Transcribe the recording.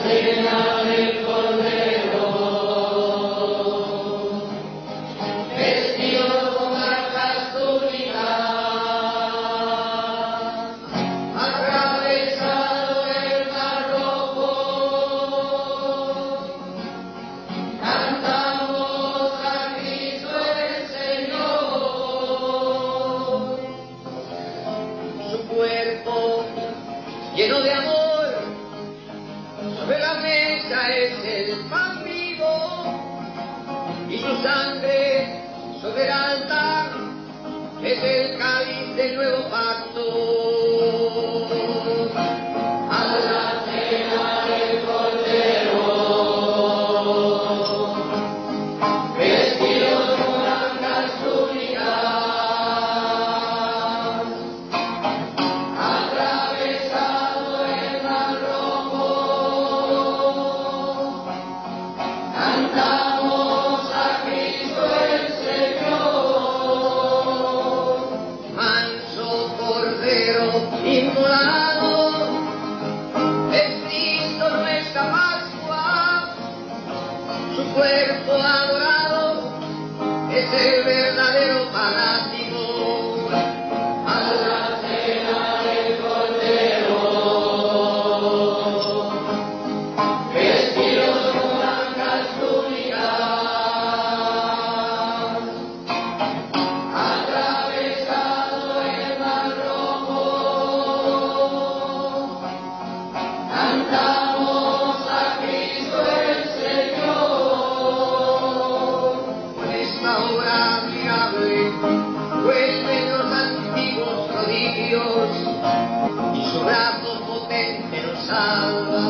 cena del Cordero, vestido con blancas túnicas, atravesado el mar rojo, cantamos a Cristo el Señor. Su cuerpo lleno de amor, sobre la mesa es el pan vivo, y su sangre sobre el altar es el cáliz del nuevo pacto. A la cena del Cordero, vestidos con blancas túnicas, atravesado el mar rojo, cantamos a Cristo el Señor. Manso Cordero inmolado, es Cristo nuestra Pascua, su cuerpo adorado es el verdadero pálátimo. A la cena del Cordero, vestidos con blancas túnicas, atravesado el mar rojo, cantamos a Cristo el Señor. Con esta obra admirable vuelven los antiguos prodigios, y su brazo potente nos salva.